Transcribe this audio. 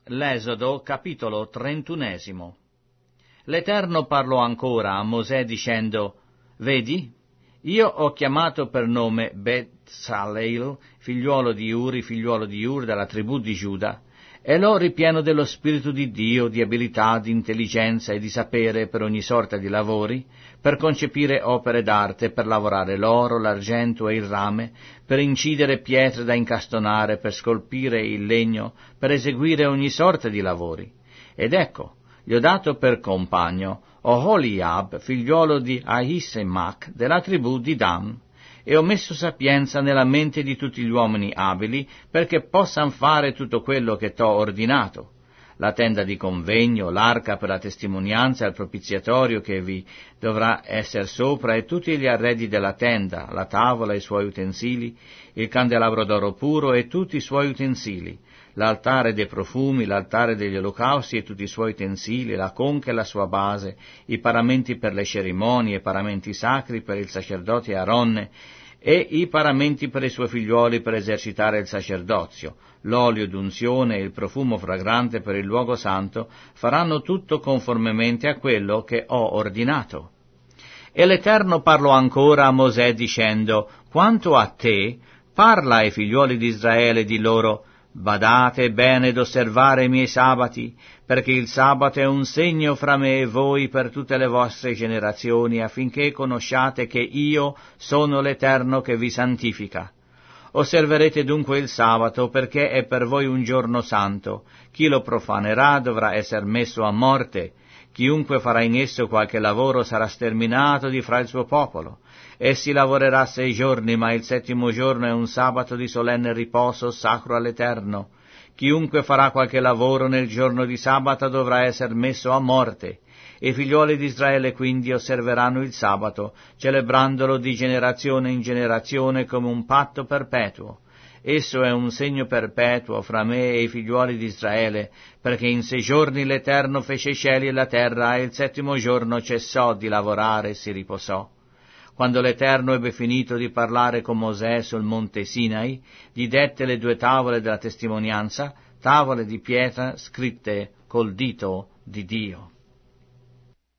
L'Esodo, capitolo 31. L'Eterno parlò ancora a Mosè dicendo: Vedi, io ho chiamato per nome Bezaleel, figliuolo di Ur della tribù di Giuda, e l'ho ripieno dello Spirito di Dio, di abilità, di intelligenza e di sapere per ogni sorta di lavori, per concepire opere d'arte, per lavorare l'oro, l'argento e il rame, per incidere pietre da incastonare, per scolpire il legno, per eseguire ogni sorta di lavori. Ed ecco, gli ho dato per compagno Oholiab, figliuolo di Ahisamach, della tribù di Dan, e ho messo sapienza nella mente di tutti gli uomini abili, perché possano fare tutto quello che t'ho ordinato. La tenda di convegno, l'arca per la testimonianza e il propiziatorio che vi dovrà essere sopra, e tutti gli arredi della tenda, la tavola e i suoi utensili, il candelabro d'oro puro e tutti i suoi utensili, l'altare dei profumi, l'altare degli olocausti e tutti i suoi utensili, la conca e la sua base, i paramenti per le cerimonie, i paramenti sacri per il sacerdote Aaronne, e i paramenti per i suoi figliuoli per esercitare il sacerdozio, l'olio d'unzione e il profumo fragrante per il luogo santo, faranno tutto conformemente a quello che ho ordinato. E l'Eterno parlò ancora a Mosè dicendo: Quanto a te, parla ai figliuoli di Israele, di loro: Badate bene ed osservare i miei sabati, perché il sabato è un segno fra me e voi per tutte le vostre generazioni, affinché conosciate che io sono l'Eterno che vi santifica. Osserverete dunque il sabato, perché è per voi un giorno santo. Chi lo profanerà dovrà essere messo a morte. Chiunque farà in esso qualche lavoro sarà sterminato di fra il suo popolo. Essi lavorerà 6 giorni, ma il 7° giorno è un sabato di solenne riposo sacro all'Eterno. Chiunque farà qualche lavoro nel giorno di sabato dovrà essere messo a morte. I figliuoli di Israele quindi osserveranno il sabato, celebrandolo di generazione in generazione come un patto perpetuo. Esso è un segno perpetuo fra me e i figliuoli di Israele, perché in 6 giorni l'Eterno fece i cieli e la terra, e il 7° giorno cessò di lavorare e si riposò. Quando l'Eterno ebbe finito di parlare con Mosè sul monte Sinai, gli dette le 2 tavole della testimonianza, tavole di pietra scritte col dito di Dio.